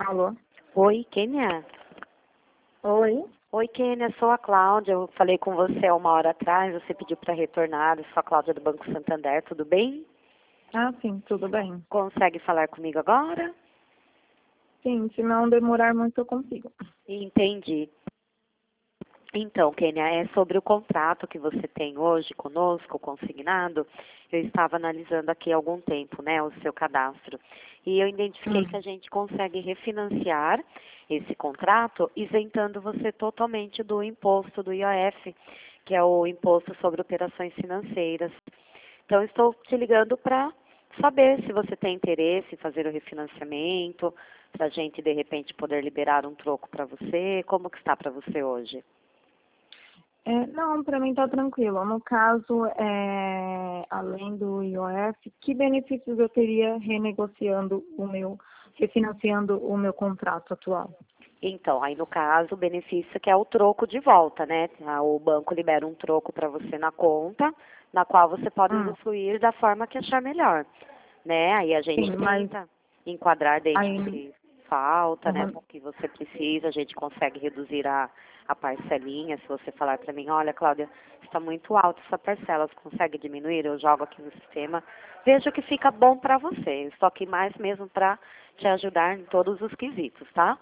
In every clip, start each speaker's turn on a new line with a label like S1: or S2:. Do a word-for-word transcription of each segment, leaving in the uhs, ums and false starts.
S1: Alô?
S2: Oi, Kênia.
S1: Oi?
S2: Oi, Kênia, sou a Cláudia. Eu falei com você há uma hora atrás, você pediu para retornar. Eu sou a Cláudia do Banco Santander, tudo bem?
S1: Ah, sim, tudo bem.
S2: Consegue falar comigo agora?
S1: Sim, se não demorar muito eu consigo.
S2: Entendi. Então, Kênia, é sobre o contrato que você tem hoje conosco, consignado. Eu estava analisando aqui há algum tempo, né, o seu cadastro. E eu identifiquei
S1: Hum.
S2: que a gente consegue refinanciar esse contrato, isentando você totalmente do imposto do I O F, que é o Imposto sobre Operações Financeiras. Então, estou te ligando para saber se você tem interesse em fazer o refinanciamento, para a gente, de repente, poder liberar um troco para você. Como que está para você hoje?
S1: É, não, para mim tá tranquilo. No caso, é, além do I O F, que benefícios eu teria renegociando o meu, refinanciando o meu contrato atual?
S2: Então, aí no caso, o benefício que é o troco de volta, né? O banco libera um troco para você na conta, na qual você pode
S1: Hum.
S2: usufruir da forma que achar melhor, né? Aí a gente
S1: Sim, mas
S2: tenta enquadrar dentro do
S1: aí...
S2: que falta, né?
S1: Uhum.
S2: Do que você precisa, a gente consegue reduzir a, a parcelinha. Se você falar para mim, olha, Cláudia, está muito alta essa parcela, você consegue diminuir? Eu jogo aqui no sistema, vejo que fica bom para você. Eu estou aqui mais mesmo para te ajudar em todos os quesitos, tá?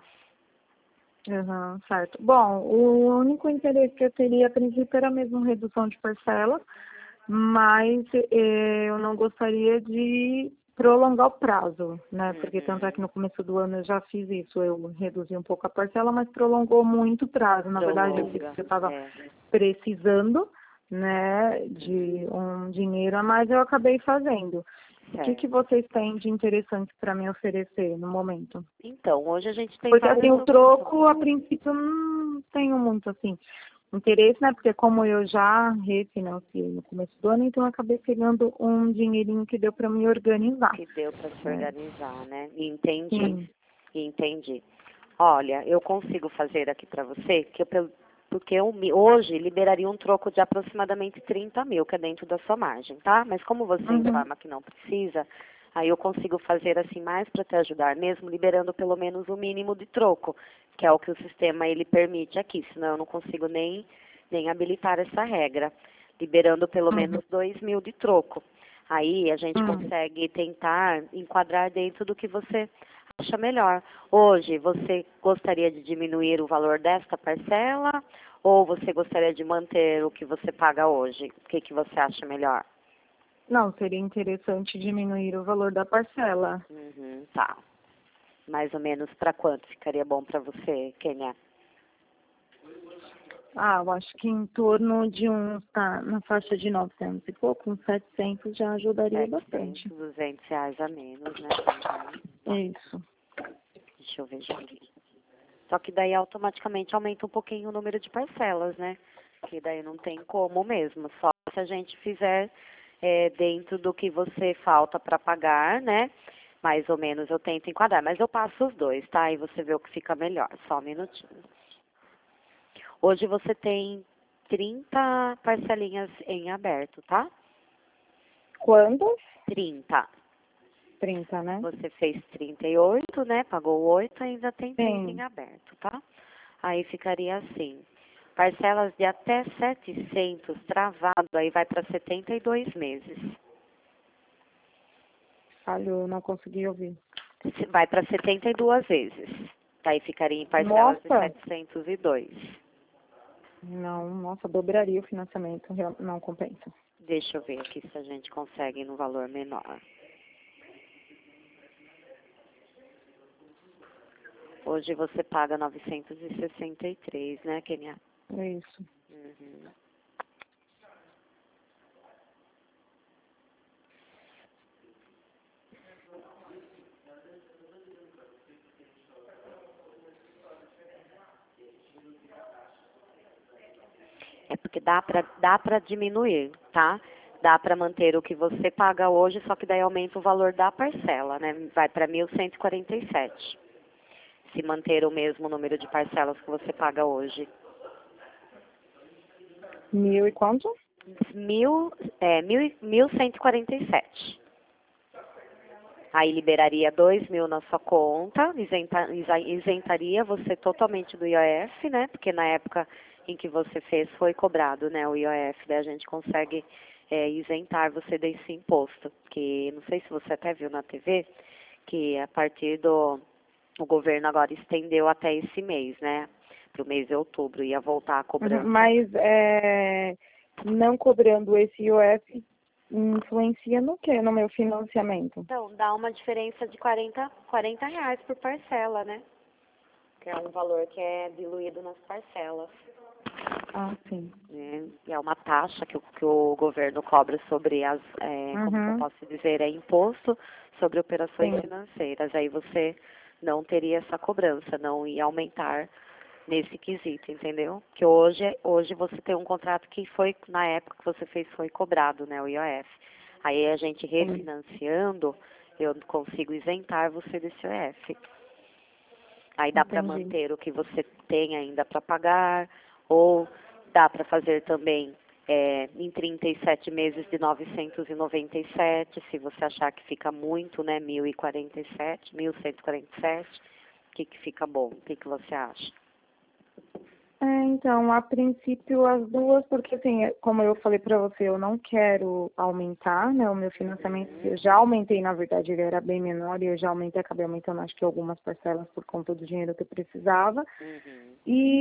S1: Uhum, certo. Bom, o único interesse que eu teria a princípio era mesmo redução de parcela, mas eh, eu não gostaria de prolongar o prazo, né? Porque tanto é
S2: Uhum.
S1: que no começo do ano eu já fiz isso, eu reduzi um pouco a parcela, mas prolongou muito o prazo. Na verdade, eu
S2: Prolonga,
S1: estava
S2: é.
S1: precisando, né, de um dinheiro a mais, eu acabei fazendo. O que, que
S2: Certo.
S1: vocês têm de interessante para me oferecer no momento?
S2: Então, hoje a gente tem
S1: Porque assim,
S2: várias
S1: o
S2: opções.
S1: troco, a princípio, eu não tenho muito assim interesse, né? Porque como eu já refinanciei no começo do ano, então eu acabei pegando um dinheirinho que deu para me organizar,
S2: Que deu para se
S1: né?
S2: organizar, né? Entendi,
S1: Sim.
S2: entendi. Olha, eu consigo fazer aqui para você, que eu, pelo- porque eu, me- hoje liberaria um troco de aproximadamente trinta mil, que é dentro da sua margem, tá? Mas como você
S1: Uhum.
S2: informa que não precisa, aí eu consigo fazer assim mais para te ajudar mesmo, liberando pelo menos o mínimo de troco, que é o que o sistema ele permite aqui, senão eu não consigo nem, nem habilitar essa regra, liberando pelo
S1: Uhum.
S2: menos dois mil de troco. Aí a gente
S1: Uhum.
S2: consegue tentar enquadrar dentro do que você acha melhor. Hoje, você gostaria de diminuir o valor desta parcela ou você gostaria de manter o que você paga hoje? O que, que você acha melhor?
S1: Não, seria interessante diminuir o valor da parcela.
S2: Uhum, tá. Mais ou menos para quanto ficaria bom para você, Kênia?
S1: Ah, eu acho que em torno de uns, tá, na faixa de novecentos e pouco, uns setecentos já ajudaria
S2: setecentos,
S1: bastante.
S2: duzentos reais a menos, né? Uhum.
S1: Isso.
S2: Deixa eu ver aqui. Só que daí automaticamente aumenta um pouquinho o número de parcelas, né? Que daí não tem como mesmo. Só se a gente fizer é, dentro do que você falta para pagar, né? Mais ou menos eu tento enquadrar. Mas eu passo os dois, tá? E você vê o que fica melhor. Só um minutinho. Hoje você tem trinta parcelinhas em aberto, tá?
S1: Quantas?
S2: Trinta.
S1: Trinta, né?
S2: Você fez trinta e oito, né? Pagou oito, ainda tem trinta em
S1: Sim.
S2: aberto, tá? Aí ficaria assim. Parcelas de até setecentos travado, aí vai para setenta e dois meses.
S1: Falhou, não consegui ouvir.
S2: Se- Vai para setenta e duas vezes. Aí ficaria em parcelas de
S1: Nossa!
S2: setecentos e dois.
S1: Não, nossa, dobraria o financiamento, real- não compensa.
S2: Deixa eu ver aqui se a gente consegue no valor menor. Hoje você paga novecentos e sessenta e três, né, Kenia?
S1: É isso.
S2: Uhum. É porque dá para dá para diminuir, tá? Dá para manter o que você paga hoje, só que daí aumenta o valor da parcela, né? Vai para mil cento e quarenta e sete. Se manter o mesmo número de parcelas que você paga hoje.
S1: Mil e quanto?
S2: Mil, é, mil, e- mil cento e quarenta e sete. Aí liberaria dois mil na sua conta, isenta, isa- isentaria você totalmente do I O F, né? Porque na época em que você fez foi cobrado, né? O I O F, daí a gente consegue é, isentar você desse imposto. Que não sei se você até viu na T V, que a partir do o governo agora estendeu até esse mês, né? Para o mês de outubro, ia voltar a
S1: Uhum,
S2: cobrança.
S1: mas é, não cobrando esse I O F influencia no quê? No meu financiamento?
S2: Então, dá uma diferença de quarenta, quarenta reais por parcela, né? Que é um valor que é diluído nas parcelas.
S1: Ah, sim.
S2: Né? E é uma taxa que o, que o governo cobra sobre as, é, como que eu
S1: Uhum,
S2: posso dizer, é imposto sobre operações
S1: sim.
S2: financeiras. Aí você não teria essa cobrança, não ia aumentar nesse quesito, entendeu? Que hoje, hoje você tem um contrato que foi, na época que você fez, foi cobrado, né, o I O F. Aí a gente
S1: Sim.
S2: refinanciando, eu consigo isentar você desse I O F. Aí dá para
S1: Entendi.
S2: manter o que você tem ainda para pagar, ou dá para fazer também é, em trinta e sete meses de novecentos e noventa e sete, se você achar que fica muito, né, mil e quarenta e sete, mil cento e quarenta e sete, o que que fica bom? O que que você acha?
S1: É, então, a princípio as duas, porque assim, é, como eu falei para você, eu não quero aumentar, né, o meu financiamento, eu já aumentei, na verdade, ele era bem menor e eu já aumentei, acabei aumentando acho que algumas parcelas por conta do dinheiro que eu precisava,
S2: Uhum.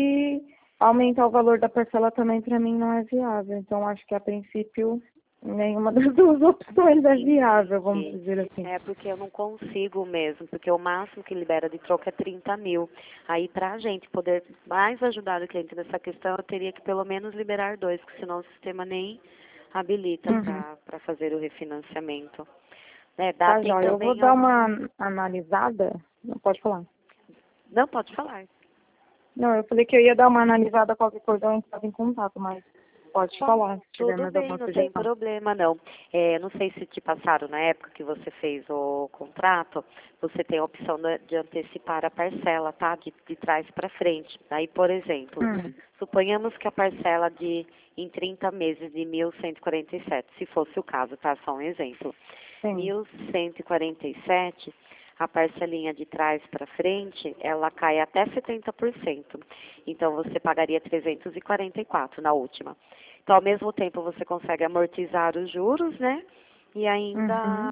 S1: e aumentar o valor da parcela também para mim não é viável, então acho que a princípio nenhuma das duas opções é viável, vamos
S2: Entendi.
S1: dizer assim.
S2: É porque eu não consigo mesmo, porque o máximo que libera de troca é trinta mil. Aí para a gente poder mais ajudar o cliente nessa questão, eu teria que pelo menos liberar dois, porque senão o sistema nem habilita
S1: Uhum.
S2: para fazer o refinanciamento. É, dá,
S1: Tá,
S2: tem
S1: joia, eu vou
S2: também
S1: dar
S2: algum.
S1: uma analisada, não pode falar.
S2: Não, pode falar.
S1: Não, eu falei que eu ia dar uma analisada, qualquer coisa eu entrava em contato, mas pode
S2: Bom,
S1: falar se tiver
S2: tudo
S1: mais
S2: bem,
S1: alguma
S2: não tem
S1: sugestão.
S2: problema não. É, não sei se te passaram na época que você fez o contrato, você tem a opção de, de antecipar a parcela, tá? De, de trás para frente. Aí, por exemplo,
S1: Hum,
S2: suponhamos que a parcela de em trinta meses de mil cento e quarenta e sete, se fosse o caso, tá? Só um exemplo.
S1: sim.
S2: mil cento e quarenta e sete, a parcelinha de trás para frente, ela cai até setenta por cento. Então, você pagaria trezentos e quarenta e quatro na última. Então, ao mesmo tempo, você consegue amortizar os juros, né? E ainda,
S1: Uhum.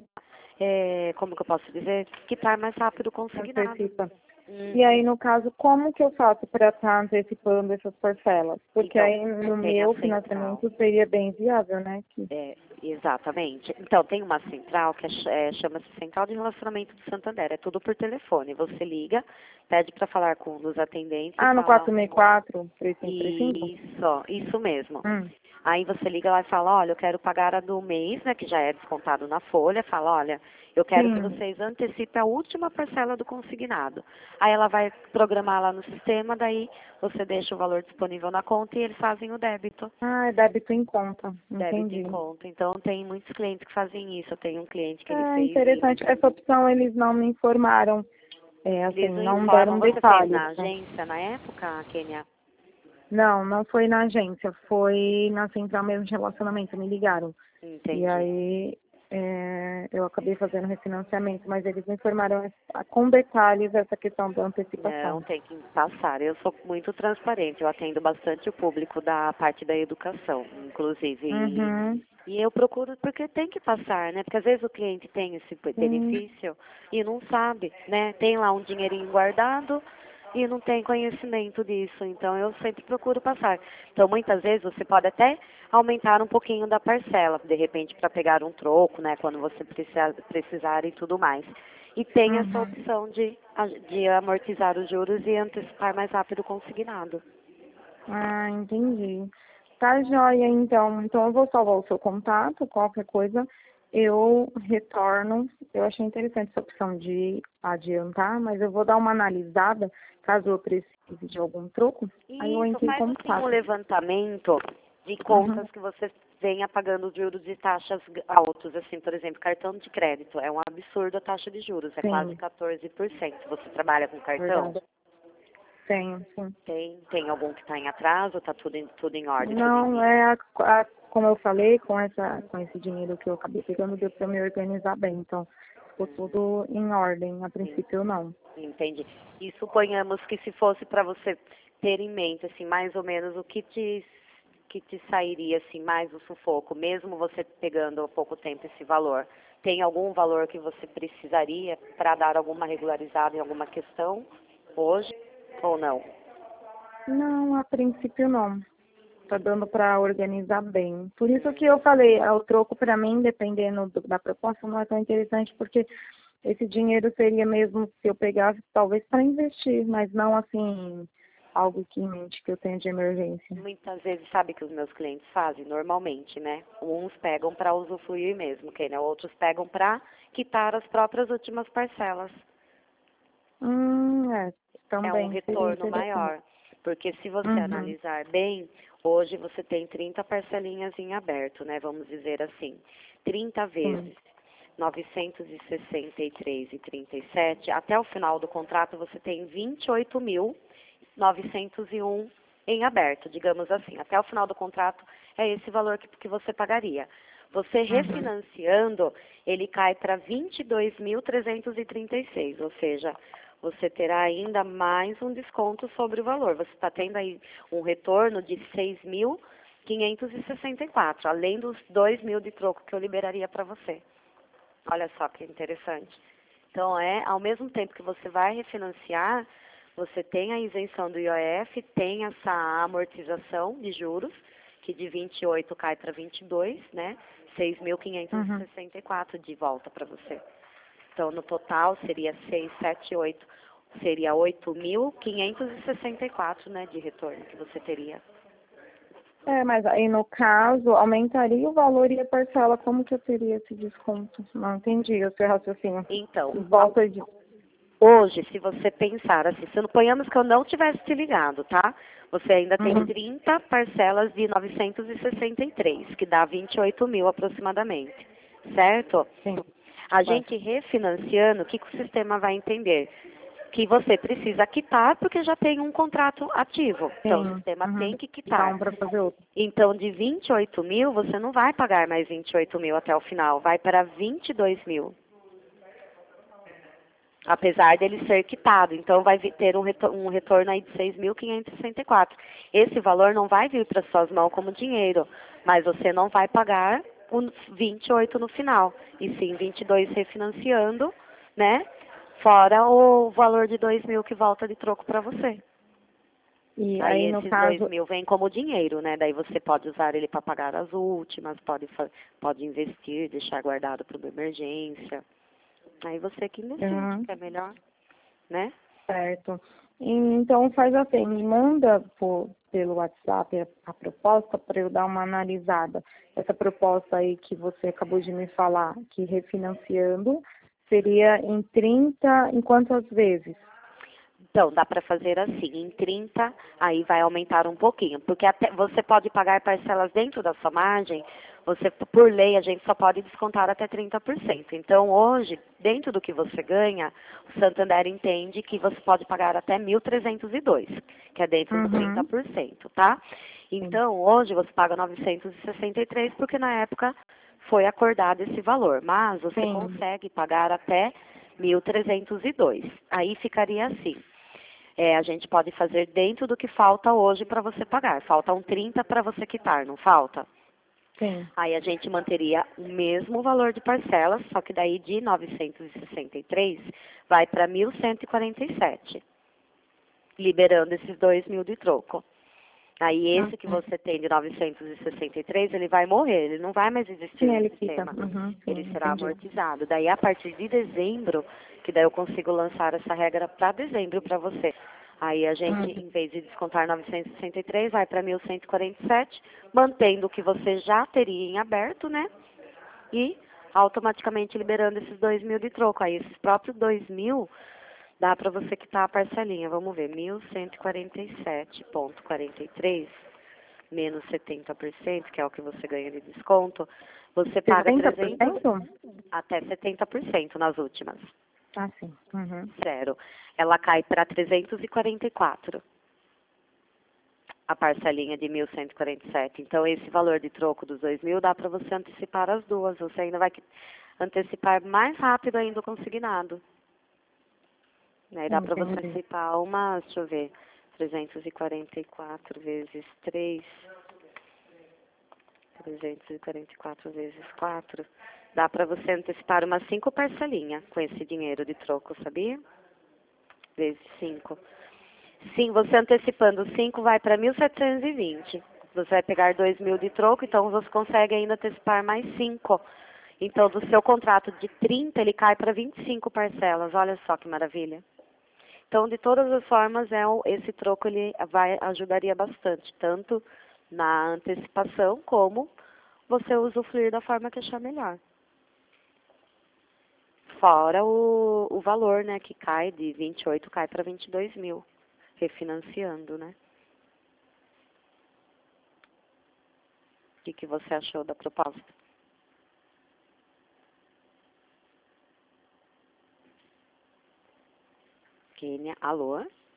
S2: é, como que eu posso dizer? Quitar mais rápido o consignado.
S1: Antecipa. E
S2: Uhum.
S1: aí, no caso, como que eu faço para estar antecipando essas parcelas? Porque
S2: Então,
S1: aí no
S2: tem a
S1: meu
S2: central.
S1: financiamento seria bem viável, né? Que...
S2: É, exatamente. Então, tem uma central que é, ch- é, chama-se Central de Relacionamento do Santander. É tudo por telefone. Você liga, pede para falar com um dos atendentes e
S1: Ah, no
S2: fala,
S1: quatro seis quatro, três cinco três cinco?
S2: isso, isso mesmo.
S1: Hum,
S2: Aí você liga lá e fala, olha, eu quero pagar a do mês, né, que já é descontado na folha. Fala, olha, eu quero que
S1: sim.
S2: vocês antecipem a última parcela do consignado. Aí ela vai programar lá no sistema, daí você deixa o valor disponível na conta e eles fazem o débito.
S1: Ah, é débito em conta.
S2: Débito em
S1: Entendi.
S2: conta. Então, tem muitos clientes que fazem isso. Eu tenho um cliente que ele
S1: É
S2: fez
S1: interessante.
S2: isso.
S1: Essa opção eles não me informaram. É, assim,
S2: Eles não
S1: não
S2: informam.
S1: deram
S2: Você fez
S1: detalhes,
S2: na
S1: né?
S2: agência na época, Kênia?
S1: Não, não foi na agência, foi na central mesmo de relacionamento, me ligaram. E
S2: Entendi.
S1: aí é, eu acabei fazendo refinanciamento, mas eles me informaram essa- com detalhes essa questão da
S2: Não,
S1: antecipação.
S2: tem que passar. Eu sou muito transparente. Eu atendo bastante o público da parte da educação, inclusive. E,
S1: Uhum,
S2: e eu procuro porque tem que passar, né? Porque às vezes o cliente tem esse
S1: sim,
S2: benefício e não sabe, né? Tem lá um dinheirinho guardado e não tem conhecimento disso. Então eu sempre procuro passar. Então muitas vezes você pode até aumentar um pouquinho da parcela, de repente para pegar um troco, né? Quando você precisar, precisar e tudo mais. E tem essa
S1: uhum.
S2: opção de, de amortizar os juros e antecipar mais rápido o consignado.
S1: Ah, entendi. Tá joia, então. Então eu vou salvar o seu contato, qualquer coisa eu retorno. Eu achei interessante essa opção de adiantar, mas eu vou dar uma analisada, caso eu precise de algum troco, aí eu
S2: E isso,
S1: entro em
S2: faz assim um
S1: contato.
S2: levantamento de
S1: Uhum.
S2: contas que você venha pagando juros de taxas g- altos, assim, por exemplo, cartão de crédito. É um absurdo a taxa de juros, é quase
S1: Sim,
S2: quatorze por cento. Você trabalha com cartão?
S1: verdade. Tenho, sim.
S2: Tem, tem algum que está em atraso? Está tudo em, tudo em ordem, tudo em
S1: Não,
S2: dia?
S1: é a, a- como eu falei, com essa, com esse dinheiro que eu acabei pegando, deu para me organizar bem. Então, ficou tudo em ordem. A princípio, não.
S2: Entendi. E suponhamos que se fosse para você ter em mente, assim, mais ou menos o que te, que te sairia, assim, mais o sufoco, mesmo você pegando há pouco tempo esse valor. Tem algum valor que você precisaria para dar alguma regularizada em alguma questão hoje ou não?
S1: Não, a princípio, não. Tá dando para organizar bem. Por isso que eu falei, o troco para mim, dependendo do, da proposta, não é tão interessante, porque esse dinheiro seria mesmo, se eu pegasse, talvez para investir, mas não assim, algo que em mente que eu tenho de emergência.
S2: Muitas vezes, sabe o que os meus clientes fazem? Normalmente, né? Uns pegam para usufruir mesmo, que, né? Outros pegam para quitar as próprias últimas parcelas.
S1: Hum, é,
S2: É um
S1: também seria
S2: retorno
S1: interessante.
S2: maior. Porque se você
S1: Uhum.
S2: analisar bem, hoje você tem trinta parcelinhas em aberto, né? Vamos dizer assim. trinta vezes novecentos e sessenta e três e trinta e sete, até o final do contrato você tem vinte e oito mil novecentos e um em aberto, digamos assim. Até o final do contrato é esse valor que, que você pagaria. Você refinanciando, ele cai para vinte e dois mil trezentos e trinta e seis, ou seja, você terá ainda mais um desconto sobre o valor. Você está tendo aí um retorno de seis mil quinhentos e sessenta e quatro, além dos dois mil de troco que eu liberaria para você. Olha só que interessante. Então, é, ao mesmo tempo que você vai refinanciar, você tem a isenção do I O F, tem essa amortização de juros, que de vinte e oito cai para vinte e dois, né? seis mil quinhentos e sessenta e quatro de volta para você. Então, no total, seria seis, sete, oito, seria oito mil quinhentos e sessenta e quatro, né, de retorno que você teria.
S1: É, mas aí no caso, aumentaria o valor e a parcela, como que eu teria esse desconto? Não entendi o seu raciocínio.
S2: Então,
S1: Volta de...
S2: hoje, se você pensar assim, suponhamos que eu não tivesse te ligado, tá? Você ainda tem
S1: Uhum.
S2: trinta parcelas de novecentos e sessenta e três, que dá vinte e oito mil aproximadamente, certo?
S1: Sim.
S2: A gente refinanciando, o que, que o sistema vai entender? Que você precisa quitar porque já tem um contrato ativo. Então,
S1: Sim.
S2: o sistema
S1: Uhum.
S2: tem que
S1: Dá
S2: quitar.
S1: um para fazer outro.
S2: Então, de vinte e oito mil, você não vai pagar mais vinte e oito mil até o final, vai para vinte e dois mil. Apesar dele ser quitado. Então, vai ter um retorno, um retorno aí de seis mil quinhentos e sessenta e quatro. Esse valor não vai vir para suas mãos como dinheiro, mas você não vai pagar os vinte e oito no final, e sim vinte e dois refinanciando, né? Fora o valor de dois mil que volta de troco para você.
S1: E
S2: Aí,
S1: aí, no
S2: esses
S1: caso...
S2: dois mil vem como dinheiro, né? Daí você pode usar ele para pagar as últimas, pode, pode investir, deixar guardado para uma emergência. Aí você que decide,
S1: Uhum.
S2: que é melhor, né?
S1: Certo. Então, faz assim, me manda por, pelo WhatsApp a, a proposta para eu dar uma analisada. Essa proposta aí que você acabou de me falar, que refinanciando, seria em trinta, em quantas vezes?
S2: Então, dá para fazer assim, em trinta, aí vai aumentar um pouquinho, porque até você pode pagar parcelas dentro da sua margem, você, por lei, a gente só pode descontar até trinta por cento. Então, hoje, dentro do que você ganha, o Santander entende que você pode pagar até mil trezentos e dois, que é dentro do trinta
S1: Uhum.
S2: por cento, tá? Então, hoje você paga novecentos e sessenta e três, porque na época foi acordado esse valor, mas você
S1: Sim.
S2: consegue pagar até mil trezentos e dois. Aí ficaria assim. É, a gente pode fazer dentro do que falta hoje para você pagar. Faltam trinta para você quitar, não falta?
S1: Sim.
S2: Aí a gente manteria o mesmo valor de parcelas, só que daí de novecentos e sessenta e três vai para mil cento e quarenta e sete, liberando esses dois mil de troco. Aí esse que você tem de novecentos e sessenta e três, ele vai morrer, ele não vai mais existir
S1: Sim,
S2: no
S1: ele fica.
S2: sistema.
S1: Uhum.
S2: Ele
S1: Sim,
S2: será
S1: entendi.
S2: amortizado. Daí a partir de dezembro, que daí eu consigo lançar essa regra para dezembro para você. Aí a gente,
S1: Uhum.
S2: em vez de descontar novecentos e sessenta e três, vai para mil cento e quarenta e sete, mantendo o que você já teria em aberto, né? E automaticamente liberando esses dois mil de troco. Aí esses próprios dois mil dá para você quitar a parcelinha. Vamos ver, mil cento e quarenta e sete vírgula quarenta e três menos setenta por cento, que é o que você ganha de desconto, você paga
S1: setenta por
S2: trezentos
S1: cento?
S2: até setenta por cento nas últimas.
S1: Ah, sim. Uhum.
S2: Zero. Ela cai para trezentos e quarenta e quatro. A parcelinha de mil cento e quarenta e sete. Então, esse valor de troco dos dois mil dá para você antecipar as duas. Você ainda vai... antecipar mais rápido ainda o consignado. Aí dá para você
S1: Entendi.
S2: antecipar uma, deixa eu ver, trezentos e quarenta e quatro vezes três, trezentos e quarenta e quatro vezes quatro, dá para você antecipar umas cinco parcelinhas com esse dinheiro de troco, sabia? Vezes cinco. Sim, você antecipando cinco vai para mil setecentos e vinte. Você vai pegar dois mil de troco, então você consegue ainda antecipar mais cinco. Então, do seu contrato de trinta, ele cai para vinte e cinco parcelas. Olha só que maravilha. Então, de todas as formas, é, o- esse troco ele vai, ajudaria bastante, tanto na antecipação, como você usufruir da forma que achar melhor. Fora o, o valor, né, que cai de vinte e oito, cai para vinte e dois mil, refinanciando, né? O que, que você achou da proposta? Kênia, alô?